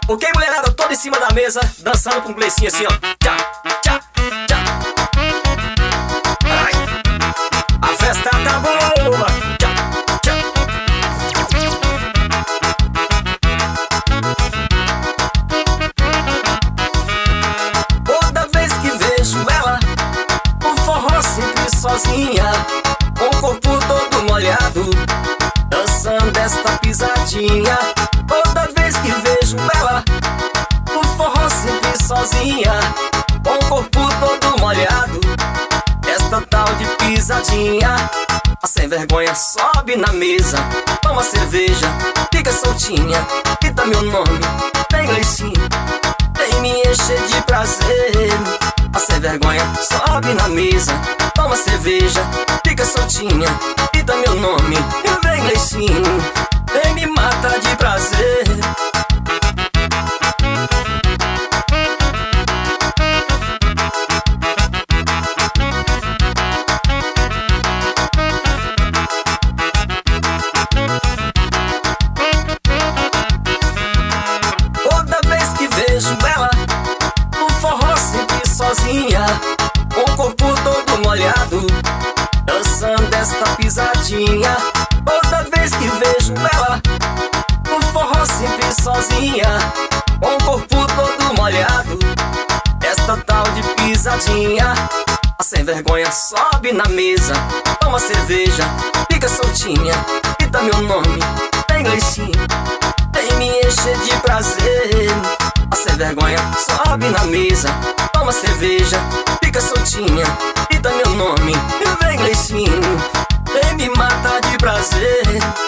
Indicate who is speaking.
Speaker 1: Ok, mulherada toda em cima da mesa, dançando com um gleicinho assim, ó. Tchá, tchá, tchá. Ai, a festa tá boa. Tchá, tchá. Toda vez que vejo ela, o forró sempre sozinha, com o corpo todo molhado, dançando esta pisadinha. Toda vez que vejo ela, o forró sempre sozinha, com o corpo todo molhado, esta tal de pisadinha. A sem vergonha sobe na mesa, toma cerveja, fica soltinha, grita meu nome, tem gleicinho, vem me encher de prazer. A sem vergonha sobe na mesa, toma cerveja, fica soltinha, grita meu nome, vem gleicinho, vem me mata de prazer. Toda vez que vejo ela, o forró sempre sozinha, com o corpo todo molhado, dançando esta pisadinha. Toda vez que vejo ela, o forró sempre sozinha, com o corpo todo molhado, esta tal de pisadinha. A sem vergonha sobe na mesa, toma cerveja, fica soltinha, grita meu nome, tem gleicinho, vem me encher de prazer. A sem vergonha sobe na mesa, toma cerveja, fica soltinha, grita meu nome, vem gleicinho, vem me mata de prazer.